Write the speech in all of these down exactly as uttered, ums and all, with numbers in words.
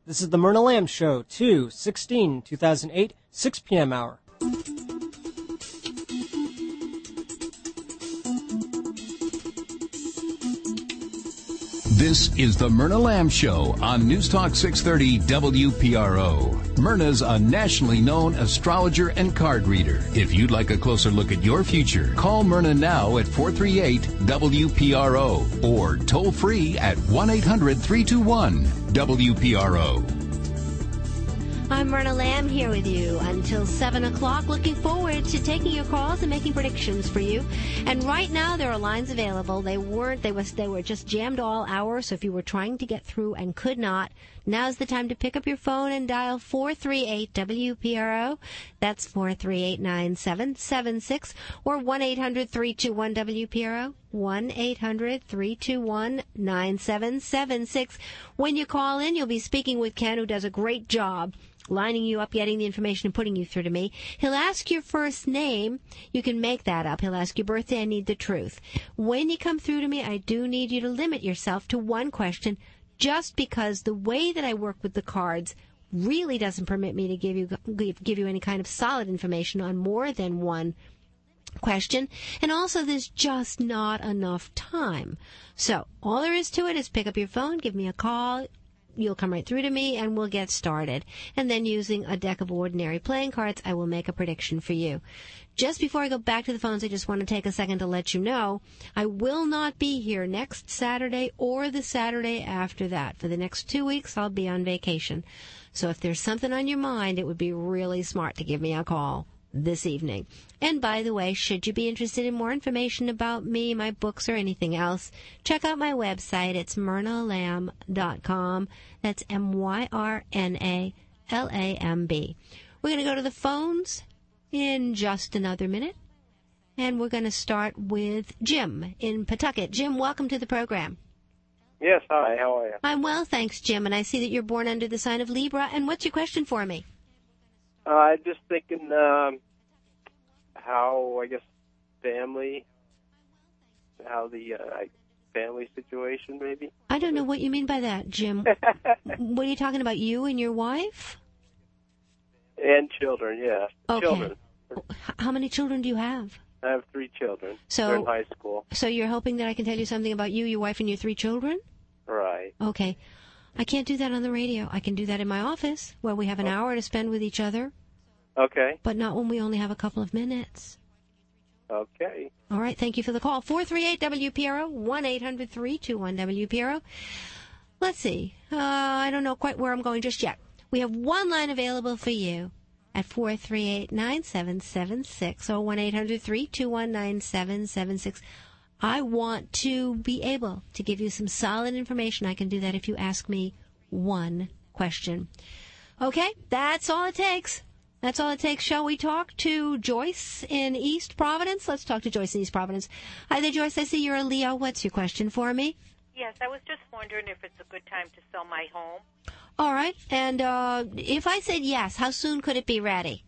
This is the Myrna Lamb Show, two sixteen two thousand eight, six p.m. hour. This is the Myrna Lamb Show on News Talk six thirty W P R O. Myrna's a nationally known astrologer and card reader. If you'd like a closer look at your future, call Myrna now at four three eight W P R O or toll free at one eight hundred three two one W P R O. I'm Myrna Lamb here with you until seven o'clock. Looking forward to taking your calls and making predictions for you. And right now there are lines available. They weren't, they was, they were just jammed all hour. So if you were trying to get through and could not, now's the time to pick up your phone and dial four three eight W P R O. That's four three eight nine seven seven six or one eight hundred three two one W P R O. one eight hundred three two one nine seven seven six. When you call in, you'll be speaking with Ken, who does a great job lining you up, getting the information, and putting you through to me. He'll ask your first name. You can make that up. He'll ask your birthday. I need the truth. When you come through to me, I do need you to limit yourself to one question, just because the way that I work with the cards really doesn't permit me to give you give, give you any kind of solid information on more than one question. And also, there's just not enough time. So all there is to it is pick up your phone, give me a call. You'll come right through to me, and we'll get started. And then using a deck of ordinary playing cards, I will make a prediction for you. Just before I go back to the phones, I just want to take a second to let you know I will not be here next Saturday or the Saturday after that. For the next two weeks, I'll be on vacation. So if there's something on your mind, it would be really smart to give me a call this evening. And by the way, should you be interested in more information about me, my books, or anything else, check out my website. It's myrna lamb dot com. That's M Y R N A L A M B. We're going to go to the phones in just another minute, and we're going to start with Jim in Pawtucket. Jim, welcome to the program. Yes, hi, how are you? I'm well, thanks, Jim, and I see that you're born under the sign of Libra. And what's your question for me? Uh, I'm just thinking um, how, I guess, family, how the uh, family situation maybe. I don't know what you mean by that, Jim. What are you talking about, you and your wife? And children, yeah. Okay. Children. How many children do you have? I have three children. So, They're in high school. So you're hoping that I can tell you something about you, your wife, and your three children? Right. Okay. I can't do that on the radio. I can do that in my office, where we have an hour to spend with each other. Okay. But not when we only have a couple of minutes. Okay. All right. Thank you for the call. four three eight W P R O, one eight hundred three two one W P R O. Let's see. Uh, I don't know quite where I'm going just yet. We have one line available for you at four three eight nine seven seven six or one eight hundred three two one nine seven seven six. I want to be able to give you some solid information. I can do that if you ask me one question. Okay, that's all it takes. That's all it takes. Shall we talk to Joyce in East Providence? Let's talk to Joyce in East Providence. Hi there, Joyce. I see you're a Leo. What's your question for me? Yes, I was just wondering if it's a good time to sell my home. All right. And uh, if I said yes, how soon could it be ready?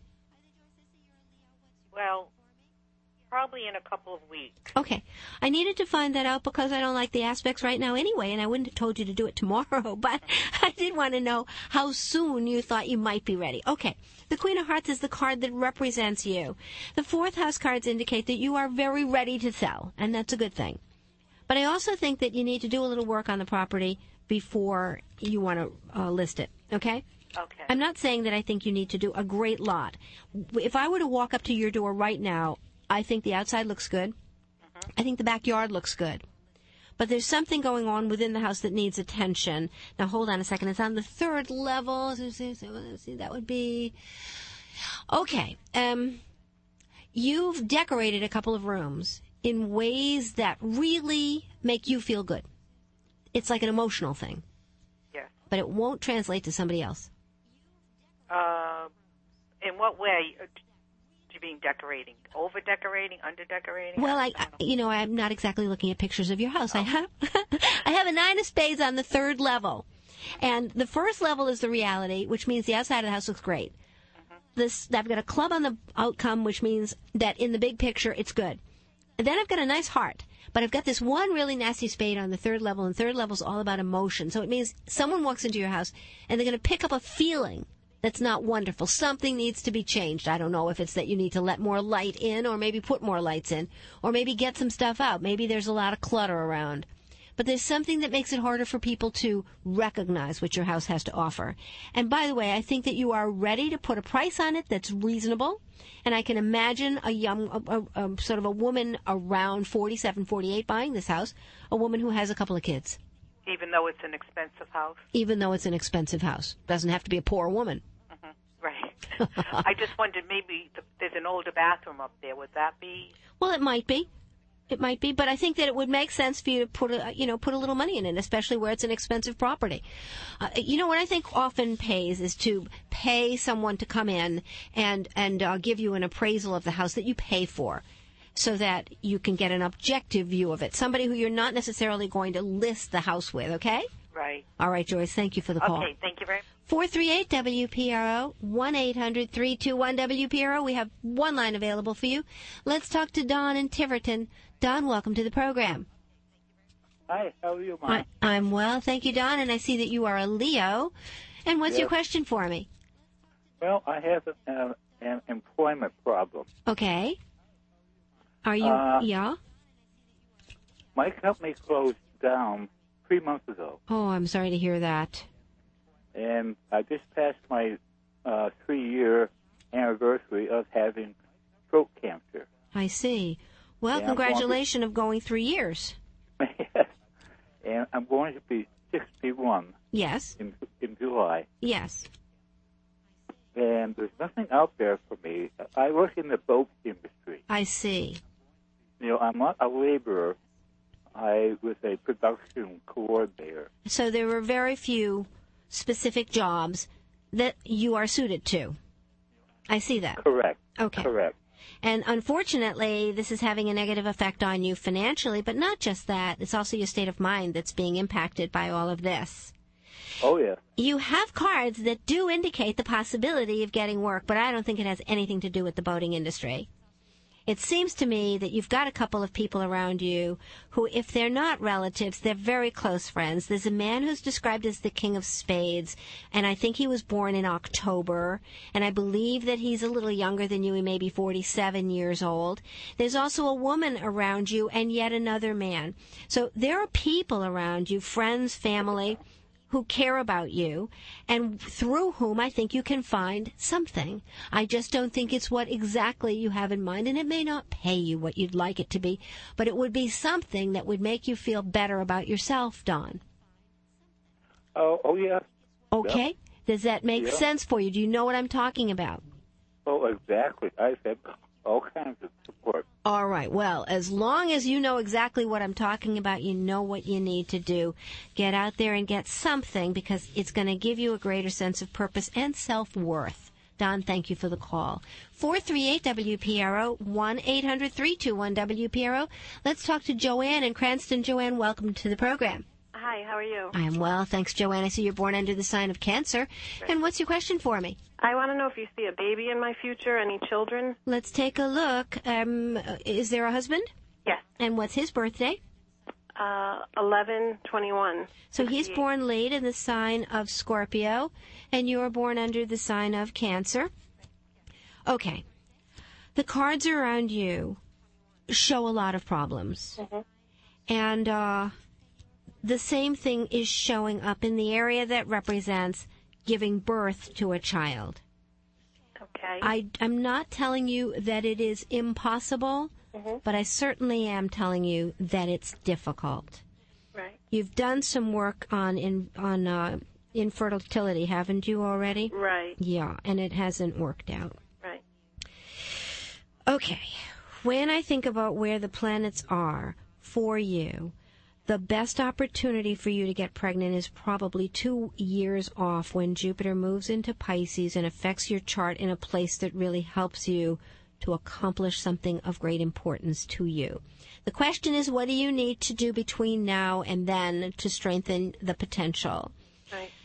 Well, probably in a couple of weeks. Okay. I needed to find that out because I don't like the aspects right now anyway, and I wouldn't have told you to do it tomorrow, but I did want to know how soon you thought you might be ready. Okay. The Queen of Hearts is the card that represents you. The fourth house cards indicate that you are very ready to sell, and that's a good thing. But I also think that you need to do a little work on the property before you want to uh, list it, okay? Okay. I'm not saying that I think you need to do a great lot. If I were to walk up to your door right now, I think the outside looks good. Mm-hmm. I think the backyard looks good. But there's something going on within the house that needs attention. Now, hold on a second. It's on the third level. See, that would be... Okay. Um, you've decorated a couple of rooms in ways that really make you feel good. It's like an emotional thing. Yes. But it won't translate to somebody else. Uh, in what way? You mean decorating? Over decorating? Under decorating? Well, I, I, you know, I'm not exactly looking at pictures of your house. Oh. I have, I have a nine of spades on the third level, and the first level is the reality, which means the outside of the house looks great. Mm-hmm. This, I've got a club on the outcome, which means that in the big picture, it's good. And then I've got a nice heart. But I've got this one really nasty spade on the third level, and third level's all about emotion. So it means someone walks into your house, and they're going to pick up a feeling that's not wonderful. Something needs to be changed. I don't know if it's that you need to let more light in, or maybe put more lights in, or maybe get some stuff out. Maybe there's a lot of clutter around. But there's something that makes it harder for people to recognize what your house has to offer. And by the way, I think that you are ready to put a price on it that's reasonable. And I can imagine a young, a, a, a, sort of a woman around forty-seven, forty-eight buying this house, a woman who has a couple of kids. Even though it's an expensive house? Even though it's an expensive house. Doesn't have to be a poor woman. Mm-hmm. Right. I just wondered, maybe the, there's an older bathroom up there. Would that be? Well, it might be. It might be, but I think that it would make sense for you to put a, you know, put a little money in it, especially where it's an expensive property. Uh, you know, what I think often pays is to pay someone to come in and, and uh, give you an appraisal of the house that you pay for, so that you can get an objective view of it. Somebody who you're not necessarily going to list the house with, okay? Right. All right, Joyce, thank you for the call. Okay, thank you very much. four three eight W P R O, one eight hundred three two one W P R O. We have one line available for you. Let's talk to Don in Tiverton. Don, welcome to the program. Hi, how are you, Mom? I, I'm well, thank you, Don, and I see that you are a Leo. And what's Yes. your question for me? Well, I have an, uh, an employment problem. Okay. Are you, Uh, yeah? My company closed down three months ago, Oh, I'm sorry to hear that. and I just passed my uh, three-year anniversary of having throat cancer. I see. Well, Yeah, I'm going to- congratulations of going three years. And I'm going to be sixty-one Yes, in, in July, yes. and there's nothing out there for me. I work in the boat industry. I see. You know, I'm not a laborer. I was a production coordinator. So there were very few specific jobs that you are suited to. I see that. Correct. Okay. Correct. And unfortunately, this is having a negative effect on you financially, but not just that. It's also your state of mind that's being impacted by all of this. Oh, yeah. You have cards that do indicate the possibility of getting work, but I don't think it has anything to do with the boating industry. It seems to me that you've got a couple of people around you who, if they're not relatives, they're very close friends. There's a man who's described as the King of Spades, and I think he was born in October, and I believe that he's a little younger than you. He may be forty-seven years old. There's also a woman around you and yet another man. So there are people around you, friends, family, who care about you, and through whom I think you can find something. I just don't think it's what exactly you have in mind, and it may not pay you what you'd like it to be, but it would be something that would make you feel better about yourself, Don. Oh, oh yeah. Okay? Does that make Yeah. sense for you? Do you know what I'm talking about? Oh, exactly. I've had all kinds of support. All right. Well, as long as you know exactly what I'm talking about, you know what you need to do. Get out there and get something, because it's going to give you a greater sense of purpose and self-worth. Don, thank you for the call. four three eight W P R O, one eight hundred three two one W P R O. Let's talk to Joanne in Cranston. Joanne, welcome to the program. Hi, how are you? I am well, thanks, Joanne. I see you're born under the sign of Cancer. And what's your question for me? I want to know if you see a baby in my future, any children? Let's take a look. Um, is there a husband? Yes. And what's his birthday? Uh, eleven twenty-one. So he's sixty-eight. born late in the sign of Scorpio, and you're born under the sign of Cancer. Okay. The cards around you show a lot of problems. Mm-hmm. And uh, the same thing is showing up in the area that represents giving birth to a child. Okay. I, I'm not telling you that it is impossible, Mhm. but I certainly am telling you that it's difficult. Right. You've done some work on in, on uh, infertility, haven't you already? Right. Yeah, and it hasn't worked out. Right. Okay, when I think about where the planets are for you, the best opportunity for you to get pregnant is probably two years off, when Jupiter moves into Pisces and affects your chart in a place that really helps you to accomplish something of great importance to you. The question is, what do you need to do between now and then to strengthen the potential? Right.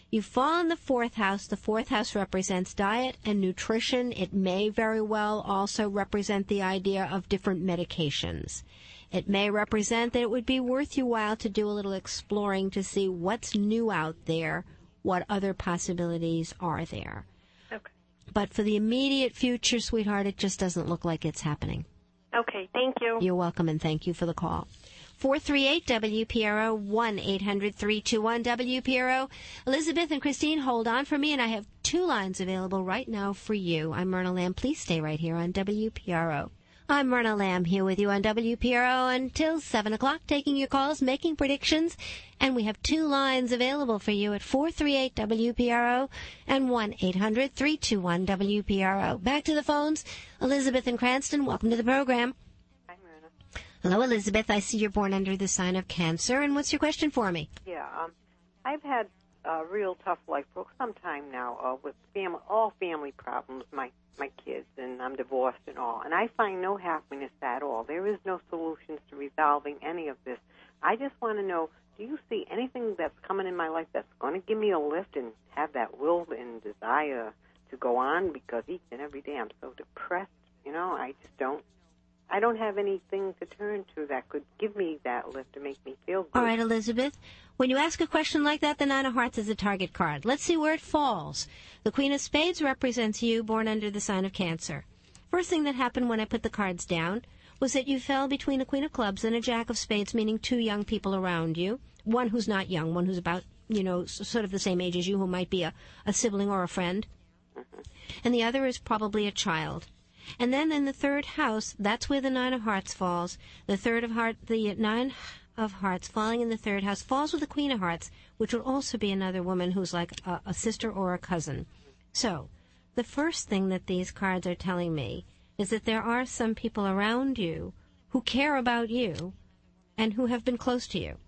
You fall in the fourth house. The fourth house represents diet and nutrition. It may very well also represent the idea of different medications. It may represent that it would be worth your while to do a little exploring to see what's new out there, what other possibilities are there. Okay. But for the immediate future, sweetheart, it just doesn't look like it's happening. Okay, thank you. You're welcome, and thank you for the call. four three eight W P R O, one eight hundred three two one W P R O. Elizabeth and Christine, hold on for me, and I have two lines available right now for you. I'm Myrna Lamb. Please stay right here on W P R O. I'm Myrna Lamb here with you on W P R O until seven o'clock, taking your calls, making predictions, and we have two lines available for you at four three eight W P R O and one eight hundred three two one W P R O. Back to the phones. Elizabeth in Cranston, welcome to the program. Hi, Myrna. Hello, Elizabeth. I see you're born under the sign of Cancer, and what's your question for me? Yeah, um, I've had a real tough life for some time now uh, with family, all family problems, my, my kids, and I'm divorced and all. And I find no happiness at all. There is no solutions to resolving any of this. I just want to know, do you see anything that's coming in my life that's going to give me a lift and have that will and desire to go on? Because each and every day I'm so depressed, you know, I just don't. I don't have anything to turn to that could give me that lift to make me feel good. All right, Elizabeth. When you ask a question like that, the Nine of Hearts is a target card. Let's see where it falls. The Queen of Spades represents you, born under the sign of Cancer. First thing that happened when I put the cards down was that you fell between a Queen of Clubs and a Jack of Spades, meaning two young people around you. One who's not young, one who's about, you know, sort of the same age as you, who might be a, a sibling or a friend. Mm-hmm. And the other is probably a child. And then in the third house, that's where the Nine of Hearts falls. The third of heart, the Nine of Hearts falling in the third house falls with the Queen of Hearts, which would also be another woman who's like a, a sister or a cousin. So, the first thing that these cards are telling me is that there are some people around you who care about you and who have been close to you.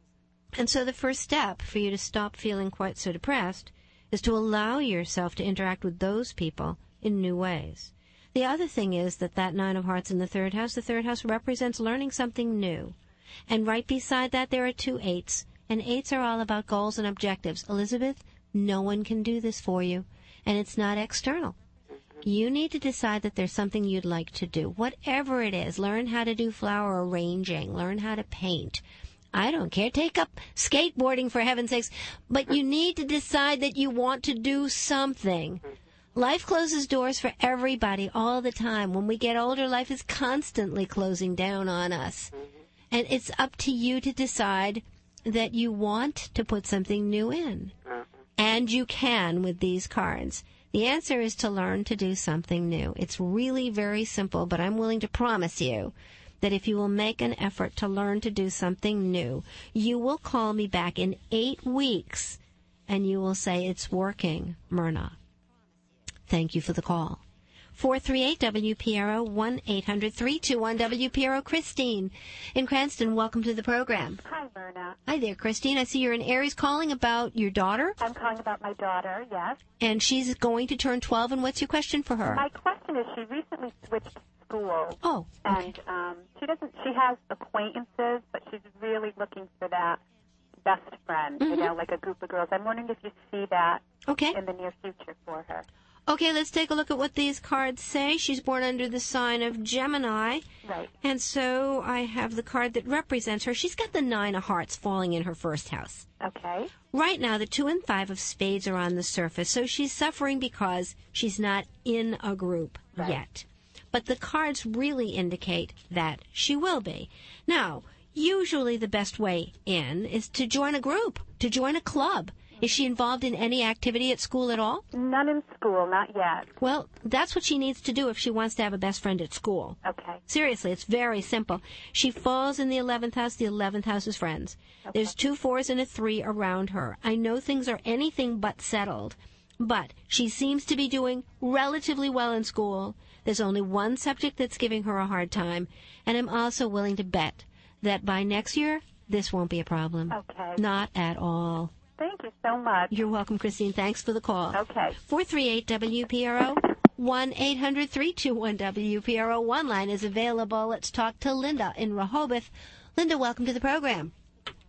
And so the first step for you to stop feeling quite so depressed is to allow yourself to interact with those people in new ways. The other thing is that that Nine of Hearts in the third house, the third house represents learning something new. And right beside that, there are two eights. And eights are all about goals and objectives. Elizabeth, no one can do this for you. And it's not external. You need to decide that there's something you'd like to do. Whatever it is, learn how to do flower arranging. Learn how to paint. I don't care. Take up skateboarding, for heaven's sakes. But you need to decide that you want to do something. Life closes doors for everybody all the time. When we get older, life is constantly closing down on us. And it's up to you to decide that you want to put something new in. And you can with these cards. The answer is to learn to do something new. It's really very simple, but I'm willing to promise you that if you will make an effort to learn to do something new, you will call me back in eight weeks and you will say, it's working, Myrna. Thank you for the call. four three eight W P R O, one eight hundred three two one W P R O. Christine in Cranston, welcome to the program. Hi, Myrna. Hi there, Christine. I see you're in Aries calling about your daughter. I'm calling about my daughter, yes. And she's going to turn twelve, and what's your question for her? My question is she recently switched schools. Oh, okay. And um, she doesn't, she has acquaintances, but she's really looking for that best friend, mm-hmm. you know, like a group of girls. I'm wondering if you see that okay. in the near future for her. Okay, let's take a look at what these cards say. She's born under the sign of Gemini. Right. And so I have the card that represents her. She's got the Nine of Hearts falling in her first house. Okay. Right now, the Two and Five of Spades are on the surface, so she's suffering because she's not in a group right. yet. But the cards really indicate that she will be. Now, usually the best way in is to join a group, to join a club. Is she involved in any activity at school at all? None in school, not yet. Well, that's what she needs to do if she wants to have a best friend at school. Okay. Seriously, it's very simple. She falls in the eleventh house. The eleventh house is friends. Okay. There's two fours and a three around her. I know things are anything but settled, but she seems to be doing relatively well in school. There's only one subject that's giving her a hard time, and I'm also willing to bet that by next year, this won't be a problem. Okay. Not at all. Thank you so much. You're welcome, Christine. Thanks for the call. Okay. four three eight W P R O, one eight hundred three two one W P R O. One line is available. Let's talk to Linda in Rehoboth. Linda, welcome to the program.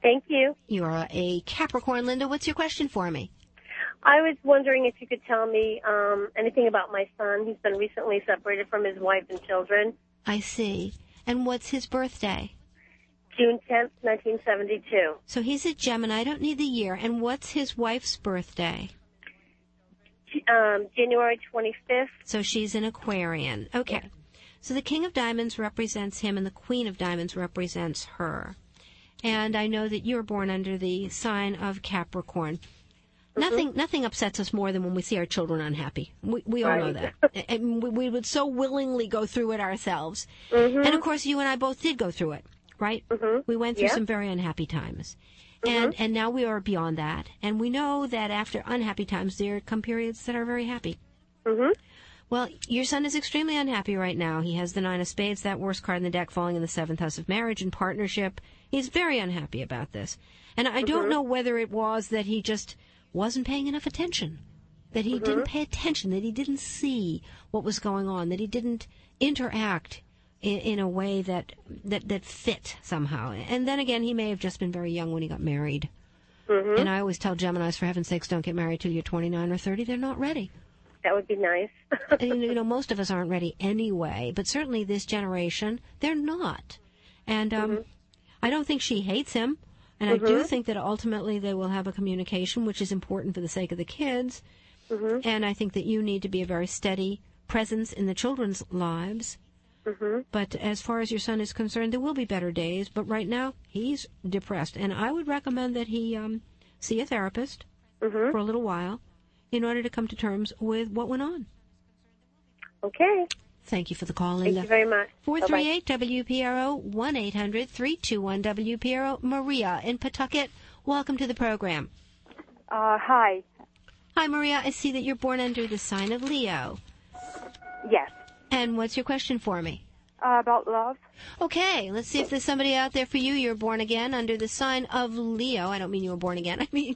Thank you. You're a Capricorn, Linda. What's your question for me? I was wondering if you could tell me um, anything about my son. He's been recently separated from his wife and children. I see. And what's his birthday? June tenth, nineteen seventy-two. So he's a Gemini. I don't need the year. And what's his wife's birthday? Um, January twenty-fifth. So she's an Aquarian. Okay. Yeah. So the King of Diamonds represents him and the Queen of Diamonds represents her. And I know that you're born under the sign of Capricorn. Mm-hmm. Nothing nothing upsets us more than when we see our children unhappy. We, we all right. know that. And we, we would so willingly go through it ourselves. Mm-hmm. And, of course, you and I both did go through it, right? Mm-hmm. We went through yeah. some very unhappy times. Mm-hmm. And and now we are beyond that. And we know that after unhappy times, there come periods that are very happy. Mm-hmm. Well, your son is extremely unhappy right now. He has the Nine of Spades, that worst card in the deck, falling in the seventh house of marriage and partnership. He's very unhappy about this. And I mm-hmm. don't know whether it was that he just wasn't paying enough attention, that he mm-hmm. didn't pay attention, that he didn't see what was going on, that he didn't interact in, in a way that, that, that fit somehow. And then again, he may have just been very young when he got married. Mm-hmm. And I always tell Geminis, for heaven's sakes, don't get married till you're twenty-nine or thirty. They're not ready. That would be nice. And, you know, most of us aren't ready anyway, but certainly this generation, they're not. And um, mm-hmm. I don't think she hates him, and mm-hmm. I do think that ultimately they will have a communication, which is important for the sake of the kids. Mm-hmm. And I think that you need to be a very steady presence in the children's lives. Mm-hmm. But as far as your son is concerned, there will be better days, but right now he's depressed. And I would recommend that he um, see a therapist mm-hmm. for a little while, in order to come to terms with what went on. Okay. Thank you for the call, Linda. Thank you very much. four three eight W P R O, one eight hundred three two one W P R O. Maria in Pawtucket, welcome to the program. Uh, hi. Hi, Maria. I see that you're born under the sign of Leo. Yes. And what's your question for me? Uh, about love. Okay, let's see if there's somebody out there for you. You're born again under the sign of Leo. I don't mean you were born again. I mean,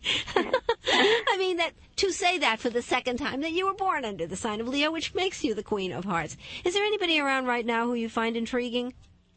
I mean that to say that for the second time, that you were born under the sign of Leo, which makes you the Queen of Hearts. Is there anybody around right now who you find intriguing?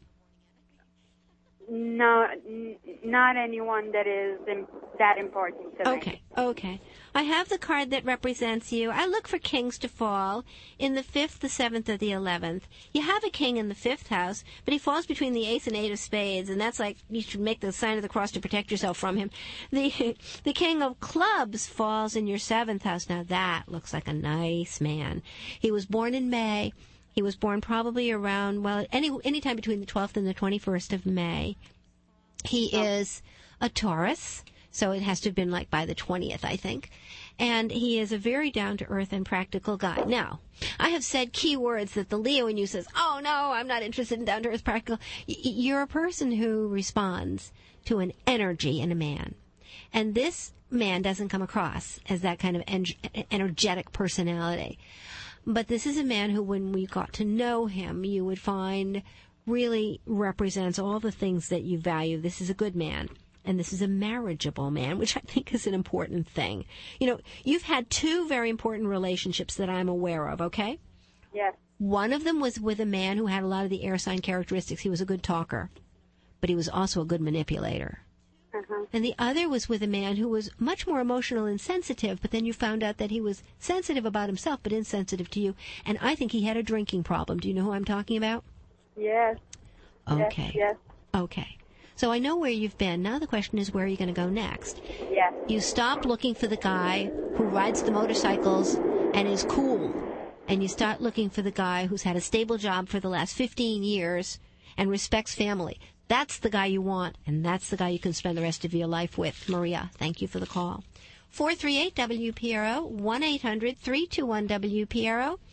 No, n- not anyone that is im- that important to me. Okay, okay. I have the card that represents you. I look for kings to fall in the fifth, the seventh, or the eleventh. You have a king in the fifth house, but he falls between the ace and eight of spades, and that's like you should make the sign of the cross to protect yourself from him. The the king of clubs falls in your seventh house. Now that looks like a nice man. He was born in May. He was born probably around, well, any any time between the twelfth and the twenty-first of May. He oh. is a Taurus, so it has to have been like by the twentieth, I think. And he is a very down-to-earth and practical guy. Now, I have said key words that the Leo in you says, oh, no, I'm not interested in down-to-earth practical. Y- you're a person who responds to an energy in a man. And this man doesn't come across as that kind of en- energetic personality. But this is a man who, when we got to know him, you would find really represents all the things that you value. This is a good man, and this is a marriageable man, which I think is an important thing. You know, you've had two very important relationships that I'm aware of, okay? Yes. One of them was with a man who had a lot of the air sign characteristics. He was a good talker, but he was also a good manipulator. Uh-huh. And the other was with a man who was much more emotional and sensitive, but then you found out that he was sensitive about himself but insensitive to you. And I think he had a drinking problem. Do you know who I'm talking about? Yes. Okay. Yes. yes. Okay. So I know where you've been. Now the question is, where are you going to go next? Yes. You stop looking for the guy who rides the motorcycles and is cool, and you start looking for the guy who's had a stable job for the last fifteen years and respects family. That's the guy you want, and that's the guy you can spend the rest of your life with. Maria, thank you for the call. four three eight W P R O, one eight hundred three two one W P R O.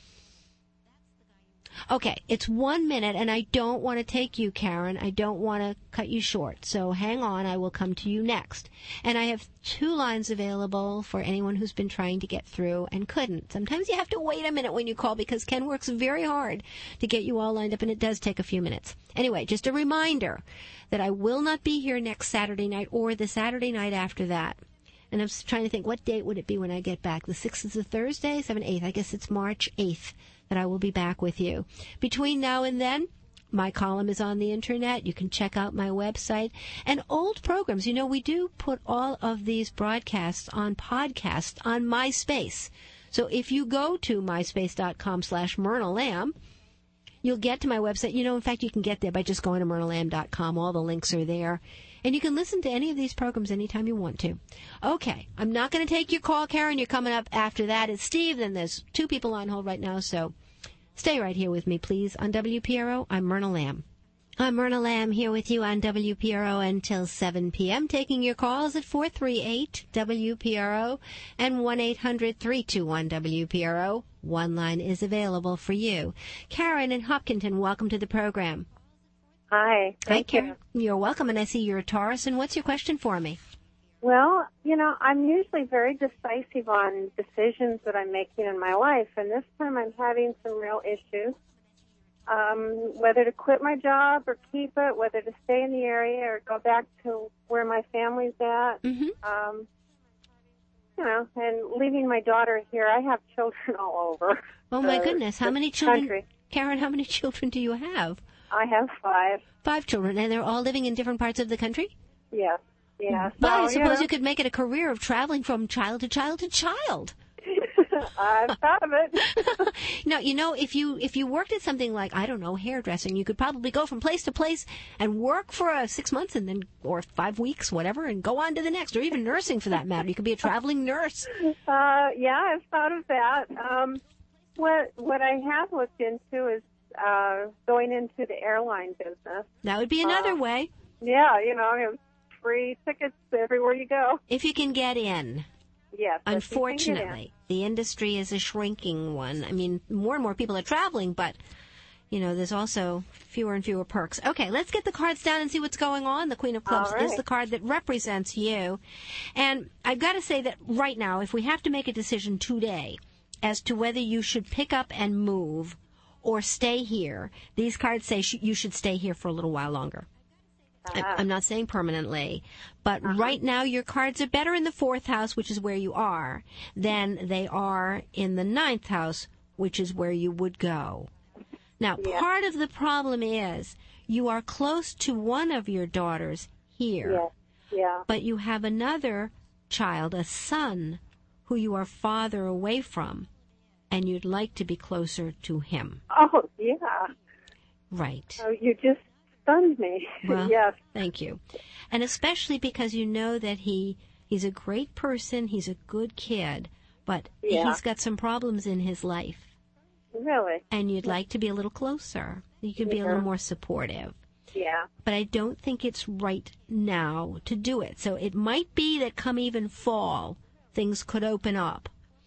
Okay, it's one minute, and I don't want to take you, Karen. I don't want to cut you short. So hang on. I will come to you next. And I have two lines available for anyone who's been trying to get through and couldn't. Sometimes you have to wait a minute when you call because Ken works very hard to get you all lined up, and it does take a few minutes. Anyway, just a reminder that I will not be here next Saturday night or the Saturday night after that. And I'm trying to think, what date would it be when I get back? The sixth is a Thursday, seventh, eighth. I guess it's March eighth that I will be back with you. Between now and then, My column is on the internet. You can check out my website and old programs. You know, we do put all of these broadcasts on podcasts on MySpace. So if you go to myspace.com slash Myrna Lamb, you'll get to my website. You know, in fact, you can get there by just going to myrna lamb dot com. All the links are there. And you can listen to any of these programs anytime you want to. Okay, I'm not going to take your call, Karen. You're coming up after that. It's Steve. Then there's two people on hold right now, so stay right here with me, please. On W P R O, I'm Myrna Lamb. I'm Myrna Lamb here with you on W P R O until seven p.m., taking your calls at four three eight W P R O and one eight hundred three two one W P R O. One line is available for you. Karen in Hopkinton, welcome to the program. Hi. Thank Hi, you. Karen. You're welcome, and I see you're a Taurus. And what's your question for me? Well, you know, I'm usually very decisive on decisions that I'm making in my life, and this time I'm having some real issues. Um, whether to quit my job or keep it, whether to stay in the area or go back to where my family's at. Mm-hmm. Um, you know, and leaving my daughter here. I have children all over. Oh, my the, goodness. How the many children? Country. Karen, how many children do you have? I have five. Five children, and they're all living in different parts of the country? Yes. Yeah. But so, I suppose you, know, you could make it a career of traveling from child to child to child. I've thought of it. Now, you know, if you if you worked at something like, I don't know, hairdressing, you could probably go from place to place and work for uh, six months and then, or five weeks, whatever, and go on to the next, or even nursing for that matter. You could be a traveling nurse. Uh, yeah, I've thought of that. Um, what what I have looked into is uh, going into the airline business. That would be another uh, way. Yeah, you know, I have free tickets everywhere you go. If you can get in. Yes. Unfortunately, the industry is a shrinking one. I mean, more and more people are traveling, but, you know, there's also fewer and fewer perks. Okay, let's get the cards down and see what's going on. The Queen of Clubs right. is the card that represents you. And I've got to say that right now, if we have to make a decision today as to whether you should pick up and move or stay here, these cards say sh- you should stay here for a little while longer. Uh-huh. I'm not saying permanently, but uh-huh. right now your cards are better in the fourth house, which is where you are, than they are in the ninth house, which is where you would go. Now, yeah. part of the problem is you are close to one of your daughters here, yeah. Yeah. but you have another child, a son, who you are farther away from, and you'd like to be closer to him. Oh, yeah. Right. Oh, you just stunned me. Well, yes. Thank you. And especially because you know that he he's a great person, he's a good kid, but yeah. he's got some problems in his life. Really? And you'd like to be a little closer. You could be yeah. a little more supportive. Yeah. But I don't think it's right now to do it. So it might be that come even fall, things could open up.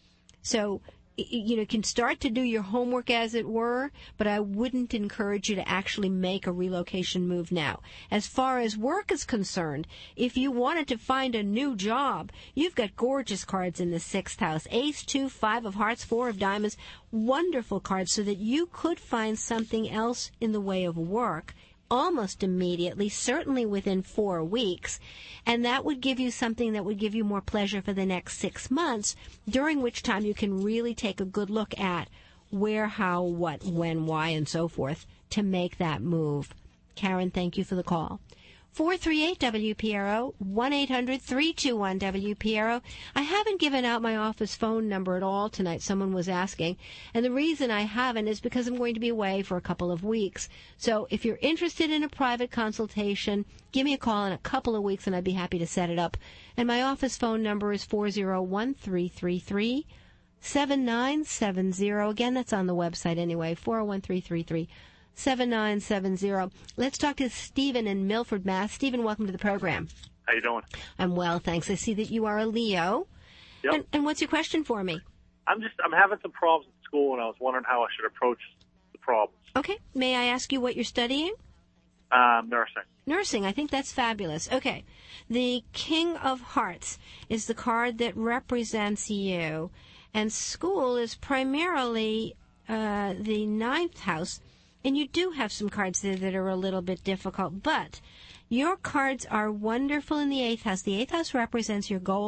So you know, you can start to do your homework, as it were, but I wouldn't encourage you to actually make a relocation move now. As far as work is concerned, if you wanted to find a new job, you've got gorgeous cards in the sixth house. Ace, two, five of hearts, four of diamonds. Wonderful cards so that you could find something else in the way of work almost immediately, certainly within four weeks, and that would give you something that would give you more pleasure for the next six months, during which time you can really take a good look at where, how, what, when, why, and so forth to make that move. Karen, thank you for the call. four three eight W P R O, one eight hundred three two one W P R O. I haven't given out my office phone number at all tonight, someone was asking, and the reason I haven't is because I'm going to be away for a couple of weeks. So if you're interested in a private consultation, give me a call in a couple of weeks and I'd be happy to set it up. And my office phone number is four oh one, three three three, seven nine seven zero. Again, that's on the website anyway, four oh one, three three three, seven nine seven zero. Let's talk to Stephen in Milford, Mass. Stephen, welcome to the program. How you doing? I'm well, thanks. I see that you are a Leo. Yep. And, and what's your question for me? I'm just I'm having some problems at school, and I was wondering how I should approach the problems. Okay. May I ask you what you're studying? Um, nursing. Nursing. I think that's fabulous. Okay. The King of Hearts is the card that represents you, and school is primarily uh, the ninth house. And you do have some cards there that are a little bit difficult, but your cards are wonderful in the eighth house. The eighth house represents your goals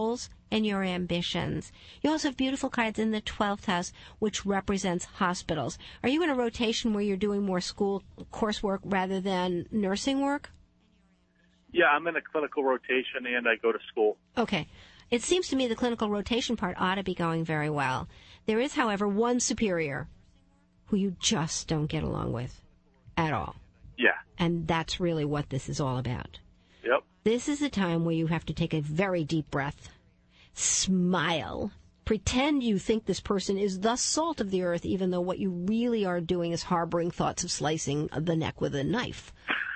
and your ambitions. You also have beautiful cards in the twelfth house, which represents hospitals. Are you in a rotation where you're doing more school coursework rather than nursing work? Yeah, I'm in a clinical rotation, and I go to school. Okay. It seems to me the clinical rotation part ought to be going very well. There is, however, one superior who you just don't get along with at all. Yeah. And that's really what this is all about. Yep. This is a time where you have to take a very deep breath, smile, pretend you think this person is the salt of the earth, even though what you really are doing is harboring thoughts of slicing the neck with a knife.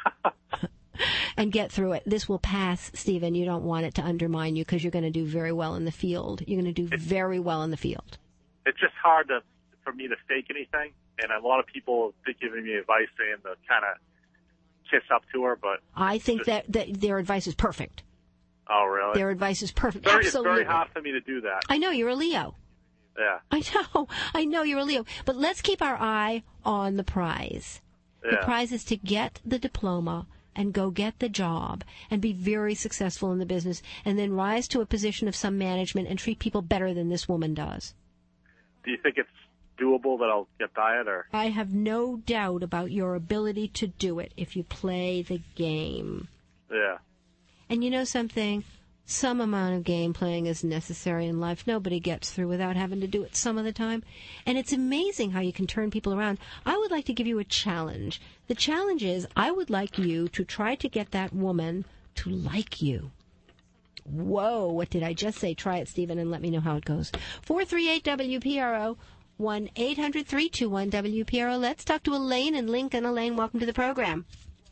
And get through it. This will pass, Stephen. You don't want it to undermine you because you're going to do very well in the field. You're going to do very well in the field. It's just hard to, for me to fake anything, and a lot of people have been giving me advice saying to kind of kiss up to her, but... I think just, that, that their advice is perfect. Oh, really? Their advice is perfect. Very, Absolutely. It's very hard for me to do that. I know, you're a Leo. Yeah. I know. I know you're a Leo. But let's keep our eye on the prize. Yeah. The prize is to get the diploma and go get the job and be very successful in the business and then rise to a position of some management and treat people better than this woman does. Do you think it's doable that I'll get by it? Or? I have no doubt about your ability to do it if you play the game. Yeah. And you know something? Some amount of game playing is necessary in life. Nobody gets through without having to do it some of the time. And it's amazing how you can turn people around. I would like to give you a challenge. The challenge is I would like you to try to get that woman to like you. Whoa, what did I just say? Try it, Stephen, and let me know how it goes. four three eight W P R O, one eight hundred three two one W P R O. Let's talk to Elaine in Lincoln. Elaine, welcome to the program.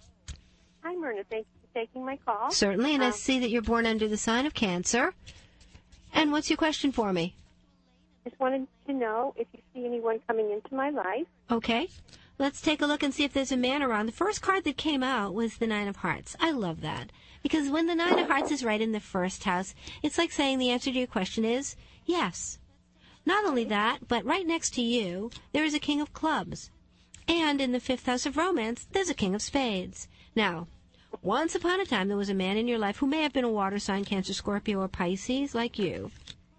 Hi, Myrna. Thank you for taking my call. Certainly, and um, I see that you're born under the sign of Cancer. And what's your question for me? Just wanted to know if you see anyone coming into my life. Okay. Let's take a look and see if there's a man around. The first card that came out was the Nine of Hearts. I love that. Because when the Nine of Hearts is right in the first house, it's like saying the answer to your question is yes. Not only that, but right next to you, there is a King of Clubs. And in the fifth house of romance, there's a King of Spades. Now, once upon a time, there was a man in your life who may have been a water sign, Cancer, Scorpio, or Pisces, like you.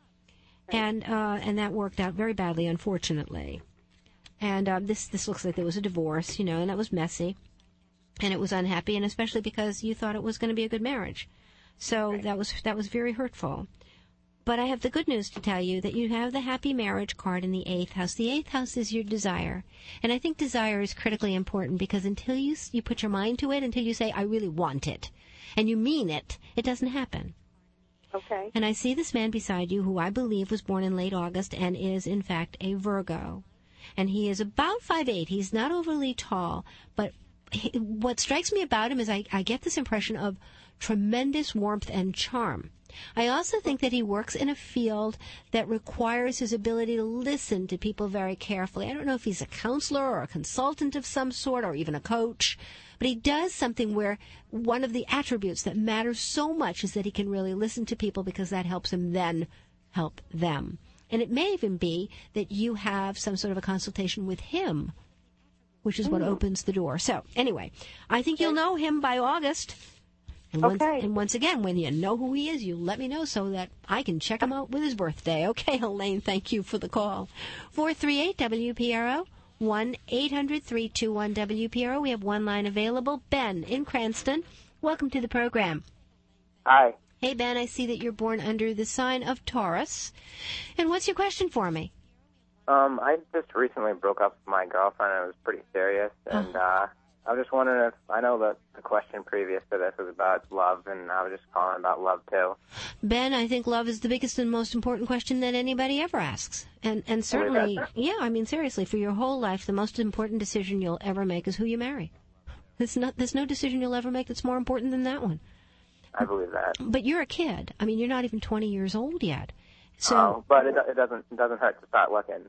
And uh, and that worked out very badly, unfortunately. And uh, this this looks like there was a divorce, you know, and that was messy. And it was unhappy, and especially because you thought it was going to be a good marriage. So that was that was very hurtful. But I have the good news to tell you that you have the happy marriage card in the eighth house. The eighth house is your desire. And I think desire is critically important because until you you put your mind to it, until you say, I really want it, and you mean it, it doesn't happen. Okay. And I see this man beside you who I believe was born in late August and is, in fact, a Virgo. And he is about five eight. He's not overly tall, but he, what strikes me about him is I, I get this impression of tremendous warmth and charm. I also think that he works in a field that requires his ability to listen to people very carefully. I don't know if he's a counselor or a consultant of some sort or even a coach, but he does something where one of the attributes that matters so much is that he can really listen to people because that helps him then help them. And it may even be that you have some sort of a consultation with him, which is what opens the door. So, anyway, I think you'll know him by August. And once, okay. and once again, when you know who he is, you let me know so that I can check him out with his birthday. Okay, Elaine, thank you for the call. four three eight W P R O, one eight hundred three two one W P R O. We have one line available. Ben in Cranston, welcome to the program. Hi. Hey, Ben, I see that you're born under the sign of Taurus. And what's your question for me? Um, I just recently broke up with my girlfriend, and it was pretty serious, and uh, I was just wondering if, I know that the question previous to this was about love, and I was just calling about love, too. Ben, I think love is the biggest and most important question that anybody ever asks. And and certainly, yeah, I mean, seriously, for your whole life, the most important decision you'll ever make is who you marry. There's, not, there's no decision you'll ever make that's more important than that one. I believe that. But you're a kid. I mean, you're not even twenty years old yet. So, oh, but it, it doesn't it doesn't hurt to start looking.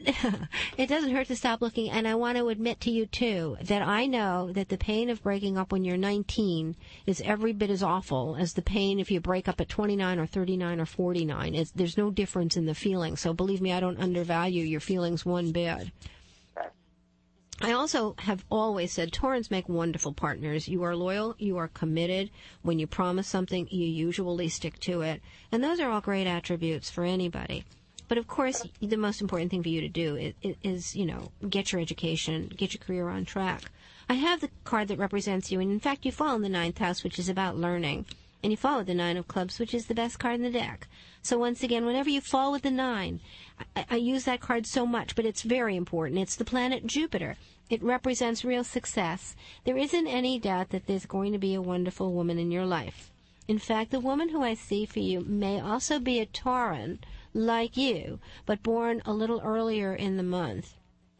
It doesn't hurt to stop looking, and I want to admit to you, too, that I know that the pain of breaking up when you're nineteen is every bit as awful as the pain if you break up at twenty-nine or thirty-nine or forty-nine. It's, there's no difference in the feeling, so believe me, I don't undervalue your feelings one bit. Okay. I also have always said Taurans make wonderful partners. You are loyal, you are committed. When you promise something, you usually stick to it. And those are all great attributes for anybody. But of course, the most important thing for you to do is, is, you know, get your education, get your career on track. I have the card that represents you, and in fact, you fall in the ninth house, which is about learning. And you fall with the nine of clubs, which is the best card in the deck. So once again, whenever you fall with the nine, I, I use that card so much, but it's very important. It's the planet Jupiter. It represents real success. There isn't any doubt that there's going to be a wonderful woman in your life. In fact, the woman who I see for you may also be a Tauran, like you, but born a little earlier in the month.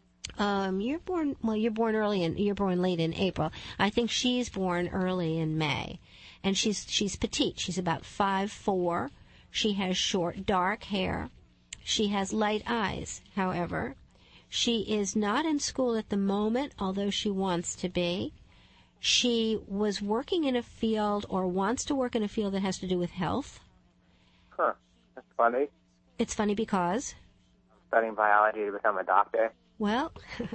Um, you're born, well, you're born early and you're born late in April. I think she's born early in May. And she's, she's petite. She's about five foot four. She has short, dark hair. She has light eyes, however. She is not in school at the moment, although she wants to be. She was working in a field or wants to work in a field that has to do with health. Huh. That's funny. It's funny because? I'm studying biology to become a doctor. Well,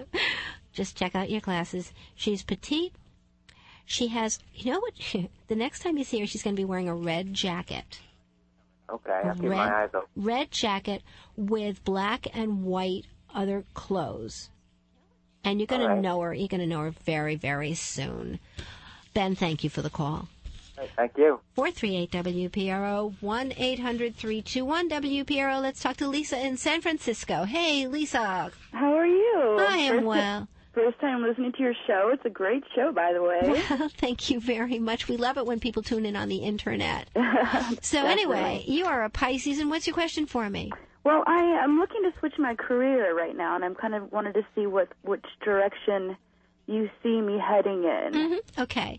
just check out your classes. She's petite. She has, you know what, the next time you see her, she's going to be wearing a red jacket. Okay, I'll keep red, my eyes open. Red jacket with black and white other clothes. And you're going to know her, you're going to know her very, very soon. Ben, thank you for the call. Right, thank you. four three eight W P R O, one eight hundred three two one W P R O. Let's talk to Lisa in San Francisco. Hey, Lisa. How are you? I am first well. Time, first time listening to your show. It's a great show, by the way. Well, thank you very much. We love it when people tune in on the internet. So anyway, you are a Pisces, and what's your question for me? Well, I am looking to switch my career right now, and I'm kind of wanted to see what which direction you see me heading in. Mm-hmm. Okay.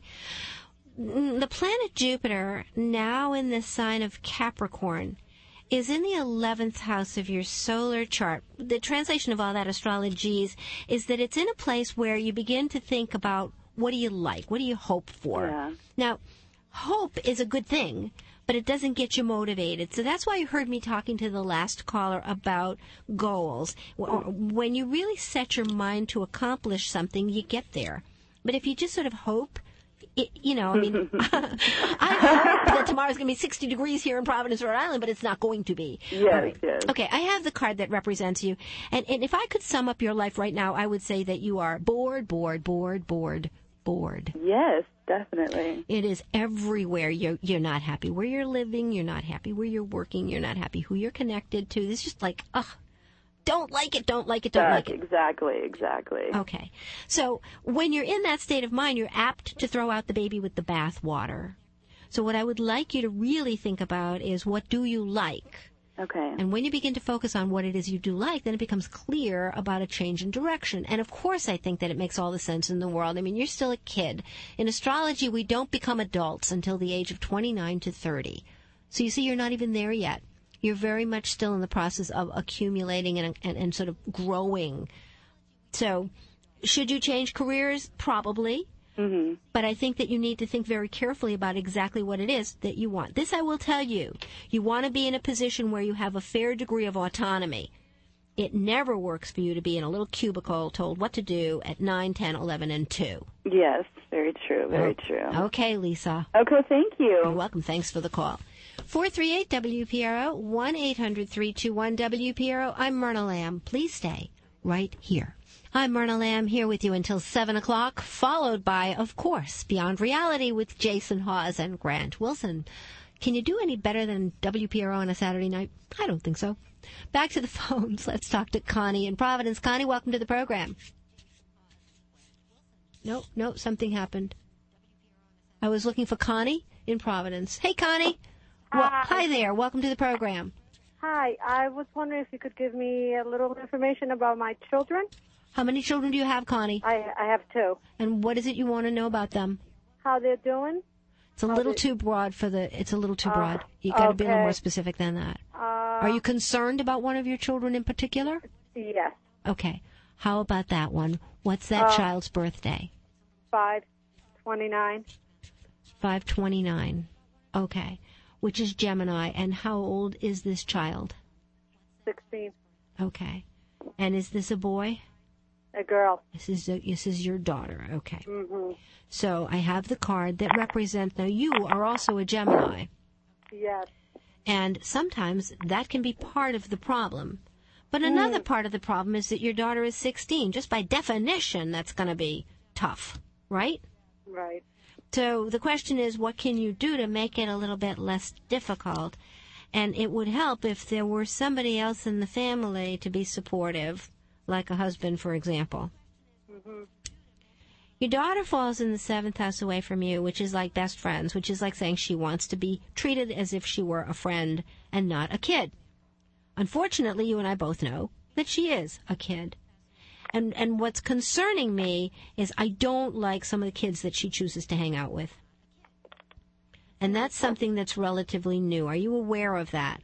The planet Jupiter, now in the sign of Capricorn, is in the eleventh house of your solar chart. The translation of all that astrologies is that it's in a place where you begin to think about what do you like, what do you hope for. Yeah. Now, hope is a good thing, but it doesn't get you motivated. So that's why you heard me talking to the last caller about goals. When you really set your mind to accomplish something, you get there. But if you just sort of hope, It, you know, I mean, I hope that tomorrow's going to be sixty degrees here in Providence, Rhode Island, but it's not going to be. Yes, right. yes. Okay, I have the card that represents you. And, and if I could sum up your life right now, I would say that you are bored, bored, bored, bored, bored. Yes, definitely. It is everywhere. You're, you're not happy where you're living. You're not happy where you're working. You're not happy who you're connected to. It's just like, ugh. Don't like it, don't like it, don't That's like it. Exactly, exactly. Okay. So when you're in that state of mind, you're apt to throw out the baby with the bathwater. So what I would like you to really think about is, what do you like? Okay. And when you begin to focus on what it is you do like, then it becomes clear about a change in direction. And of course I think that it makes all the sense in the world. I mean, you're still a kid. In astrology, we don't become adults until the age of twenty-nine to thirty. So you see, you're not even there yet. You're very much still in the process of accumulating and, and, and sort of growing. So, should you change careers? Probably. Mm-hmm. But I think that you need to think very carefully about exactly what it is that you want. This I will tell you. You want to be in a position where you have a fair degree of autonomy. It never works for you to be in a little cubicle told what to do at nine, ten, eleven, and two. Yes, very true, very oh. true. Okay, Lisa. Okay, thank you. You're welcome. Thanks for the call. four three eight W P R O, one eight hundred three two one W P R O. I'm Myrna Lamb. Please stay right here. I'm Myrna Lamb, here with you until seven o'clock, followed by, of course, Beyond Reality with Jason Hawes and Grant Wilson. Can you do any better than W P R O on a Saturday night? I don't think so. Back to the phones. Let's talk to Connie in Providence. Connie, welcome to the program. No, no, something happened. I was looking for Connie in Providence. Hey, Connie. Well, hi there. Welcome to the program. Hi. I was wondering if you could give me a little information about my children. How many children do you have, Connie? I, I have two. And what is it you want to know about them? How they're doing. It's a How little they... too broad for the. It's a little too uh, broad. You got to okay. be a little more specific than that. Uh, Are you concerned about one of your children in particular? Yes. Okay. How about that one? What's that uh, child's birthday? Five twenty-nine. Five twenty-nine. Okay. Which is Gemini. And how old is this child? Sixteen. Okay. And is this a boy? A girl. This is a, this is your daughter. Okay. Mm-hmm. So I have the card that represents. Now you are also a Gemini, Yes. and sometimes that can be part of the problem. But another part of the problem is that your daughter is sixteen. Just by definition, that's going to be tough, right? Right. So the question is, what can you do to make it a little bit less difficult? And it would help if there were somebody else in the family to be supportive, like a husband, for example. Mm-hmm. Your daughter falls in the seventh house away from you, which is like best friends, which is like saying she wants to be treated as if she were a friend and not a kid. Unfortunately, you and I both know that she is a kid. And and what's concerning me is I don't like some of the kids that she chooses to hang out with. And that's something that's relatively new. Are you aware of that?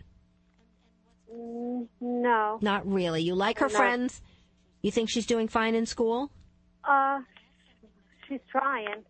Mm, no. Not really. You like her No. friends? You think she's doing fine in school? Uh, she's trying.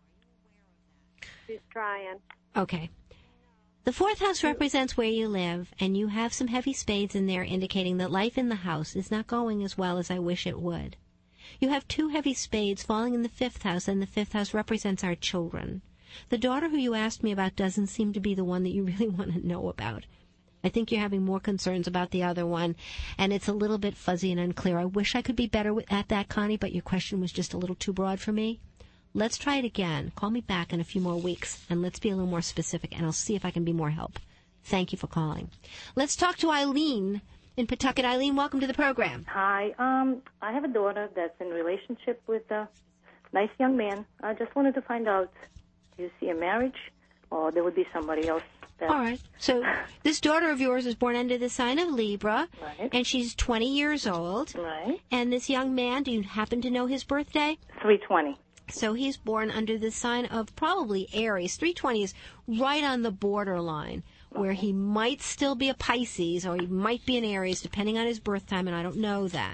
She's trying. Okay. The fourth house represents where you live, and you have some heavy spades in there indicating that life in the house is not going as well as I wish it would. You have two heavy spades falling in the fifth house, and the fifth house represents our children. The daughter who you asked me about doesn't seem to be the one that you really want to know about. I think you're having more concerns about the other one, and it's a little bit fuzzy and unclear. I wish I could be better at that, Connie, but your question was just a little too broad for me. Let's try it again. Call me back in a few more weeks, and let's be a little more specific, and I'll see if I can be more help. Thank you for calling. Let's talk to Eileen in Pawtucket. Eileen, welcome to the program. Hi. Um, I have a daughter that's in a relationship with a nice young man. I just wanted to find out, do you see a marriage, or there would be somebody else? That... All right. So this daughter of yours was born under the sign of Libra, Right. and she's twenty years old. Right. And this young man, do you happen to know his birthday? three twenty. So he's born under the sign of probably Aries. three twenty is right on the borderline where he might still be a Pisces or he might be an Aries, depending on his birth time, and I don't know that.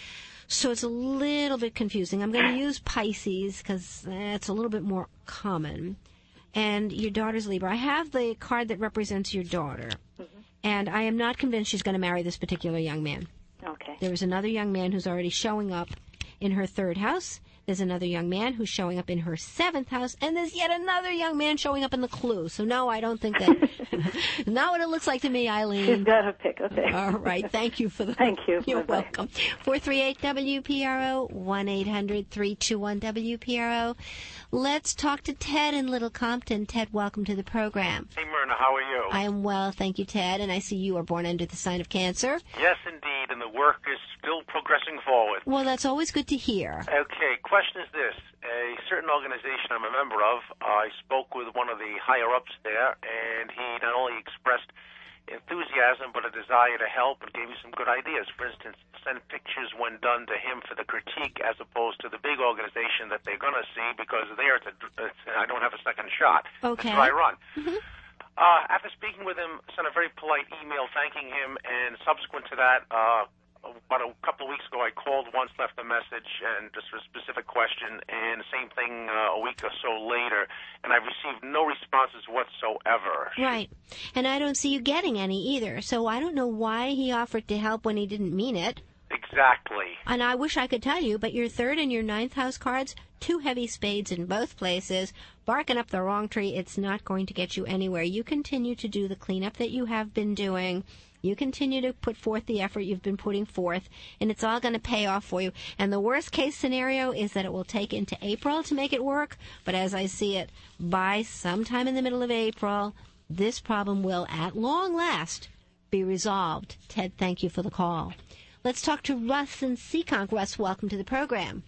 So it's a little bit confusing. I'm going to use Pisces because it's a little bit more common. And your daughter's Libra. I have the card that represents your daughter, Mm-hmm. and I am not convinced she's going to marry this particular young man. Okay. There is another young man who's already showing up in her third house. There's another young man who's showing up in her seventh house, and there's yet another young man showing up in the clue. So no, I don't think that. Not what it looks like to me, Eileen. She's got her pick. Okay. All right. Thank you for the. Thank you. You're Bye-bye. welcome. four three eight W P R O, one eight hundred three two one W P R O. Let's talk to Ted in Little Compton. Ted, welcome to the program. Hey, Myrna, how are you? I am well, thank you, Ted. And I see you are born under the sign of Cancer. Yes, indeed, and the work is still progressing forward. Well, that's always good to hear. Okay, question is this. A certain organization I'm a member of, I spoke with one of the higher-ups there, and he not only expressed enthusiasm but a desire to help and gave me some good ideas. For instance, send pictures when done to him for the critique as opposed to the big organization that they're going to see because there it's a, it's, I don't have a second shot. Okay. It's a dry run. Mm-hmm. Uh, after speaking with him, sent a very polite email thanking him, and subsequent to that, uh, about a couple of weeks ago, I called once, left a message, and just a specific question, and same thing uh, a week or so later, and I've received no responses whatsoever. Right. And I don't see you getting any either, so I don't know why he offered to help when he didn't mean it. Exactly. And I wish I could tell you, but your third and your ninth house cards, two heavy spades in both places, barking up the wrong tree, it's not going to get you anywhere. You continue to do the cleanup that you have been doing. You continue to put forth the effort you've been putting forth, and it's all going to pay off for you. And the worst case scenario is that it will take into April to make it work, but as I see it, by sometime in the middle of April, this problem will, at long last, be resolved. Ted, thank you for the call. Let's talk to Russ in Seekonk. Russ, welcome to the program.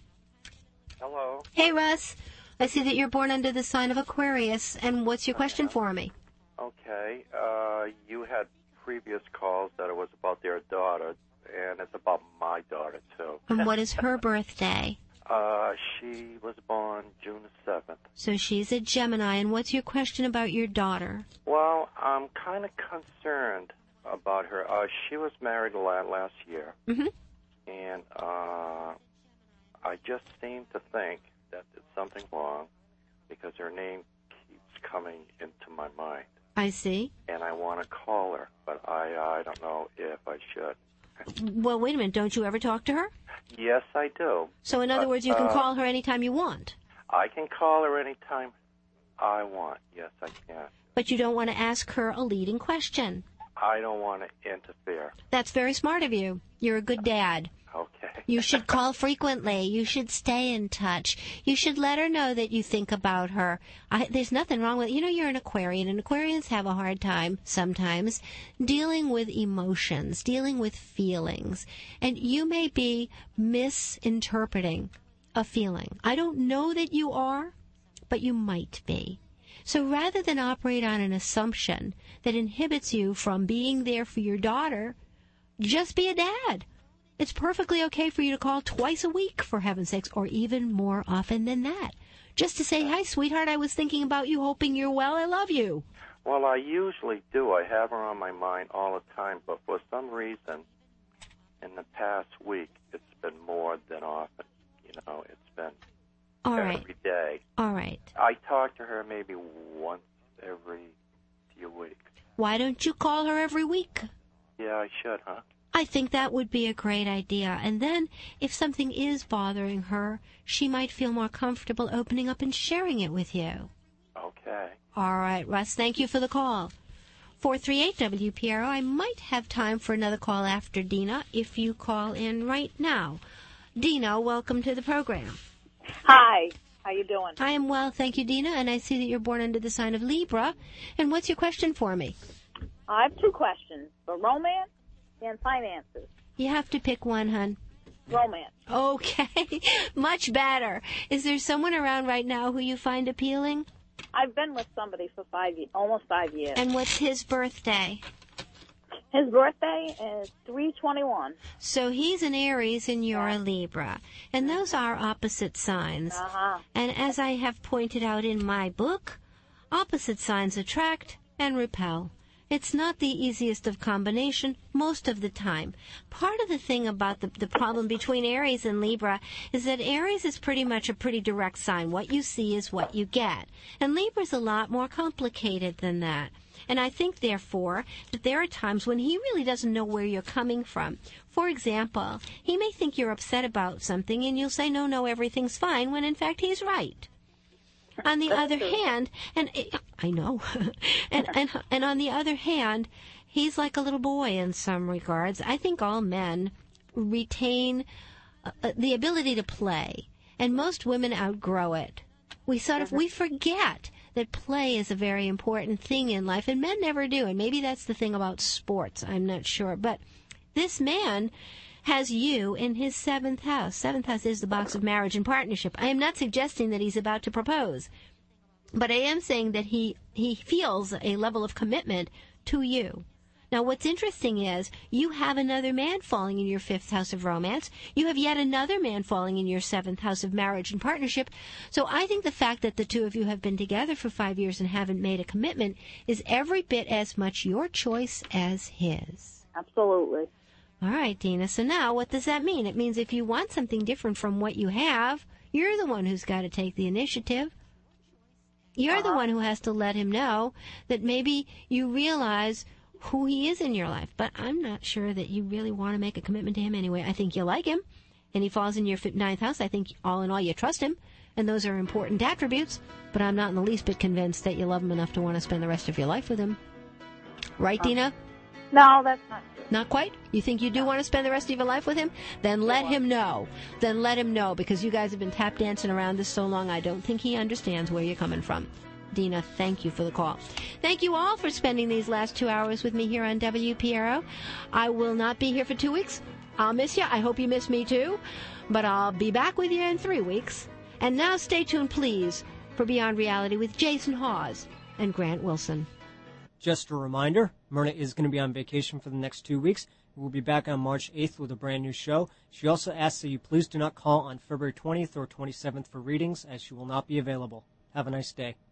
Hello. Hey, Russ. I see that you're born under the sign of Aquarius, and what's your question for me? Okay. Uh, you had previous calls that it was about their daughter, and it's about my daughter, too. And what is her birthday? Uh, she was born June seventh. So she's a Gemini, and what's your question about your daughter? Well, I'm kind of concerned about her. Uh, she was married la- last year, mm-hmm. and uh, I just seem to think that there's something wrong because her name keeps coming into my mind. I see. And I want to call her, but I I don't know if I should. Well, wait a minute. Don't you ever talk to her? Yes, I do. So in other Uh, words, you can uh, call her anytime you want. I can call her anytime I want. Yes, I can. But you don't want to ask her a leading question. I don't want to interfere. That's very smart of you. You're a good dad. Okay. You should call frequently. You should stay in touch. You should let her know that you think about her. I, there's nothing wrong with, you know, you're an Aquarian, and Aquarians have a hard time sometimes dealing with emotions, dealing with feelings. And you may be misinterpreting a feeling. I don't know that you are, but you might be. So rather than operate on an assumption that inhibits you from being there for your daughter, just be a dad. It's perfectly okay for you to call twice a week, for heaven's sakes, or even more often than that. Just to say, hi, sweetheart, I was thinking about you, hoping you're well, I love you. Well, I usually do. I have her on my mind all the time, but for some reason, in the past week, it's been more than often. You know, it's been all every right. day. All right. I talk to her maybe once every few weeks. Why don't you call her every week? Yeah, I should, huh? I think that would be a great idea. And then, if something is bothering her, she might feel more comfortable opening up and sharing it with you. Okay. All right, Russ, thank you for the call. four three eight W P R O. I might have time for another call after Dina if you call in right now. Dina, welcome to the program. Hi. How you doing? I am well, thank you, Dina, and I see that you're born under the sign of Libra. And what's your question for me? I have two questions. For romance and finances. You have to pick one, hon. Romance. Okay, much better. Is there someone around right now who you find appealing? I've been with somebody for five years, almost five years. And what's his birthday? His birthday is three twenty-one. So he's an Aries and you're a Libra. And those are opposite signs. Uh-huh. And as I have pointed out in my book, opposite signs attract and repel. It's not the easiest of combination most of the time. Part of the thing about the, the problem between Aries and Libra is that Aries is pretty much a pretty direct sign. What you see is what you get. And Libra's a lot more complicated than that. And I think, therefore, that there are times when he really doesn't know where you're coming from. For example, he may think you're upset about something and you'll say, no, no, everything's fine, when in fact he's right. On the other hand, and I know, and, and and on the other hand, he's like a little boy in some regards. I think all men retain uh, the ability to play, and most women outgrow it. We sort of, we forget that play is a very important thing in life, and men never do, and maybe that's the thing about sports, I'm not sure. But this man has you in his seventh house. Seventh house is the box of marriage and partnership. I am not suggesting that he's about to propose, but I am saying that he, he feels a level of commitment to you. Now, what's interesting is you have another man falling in your fifth house of romance. You have yet another man falling in your seventh house of marriage and partnership. So I think the fact that the two of you have been together for five years and haven't made a commitment is every bit as much your choice as his. Absolutely. All right, Dina. So now what does that mean? It means if you want something different from what you have, you're the one who's got to take the initiative. You're uh-huh. the one who has to let him know that maybe you realize who he is in your life. But I'm not sure that you really want to make a commitment to him anyway. I think you like him, and he falls in your ninth house. I think all in all you trust him, and those are important attributes. But I'm not in the least bit convinced that you love him enough to want to spend the rest of your life with him. Right, uh-huh. Dina? No, that's not true. Not quite? You think you do want to spend the rest of your life with him? Then let him know. Then let him know, because you guys have been tap dancing around this so long, I don't think he understands where you're coming from. Dina, thank you for the call. Thank you all for spending these last two hours with me here on W P R O. I will not be here for two weeks. I'll miss you. I hope you miss me too. But I'll be back with you in three weeks. And now stay tuned, please, for Beyond Reality with Jason Hawes and Grant Wilson. Just a reminder, Myrna is going to be on vacation for the next two weeks. We'll be back on March eighth with a brand new show. She also asks that you please do not call on February twentieth or twenty-seventh for readings, as she will not be available. Have a nice day.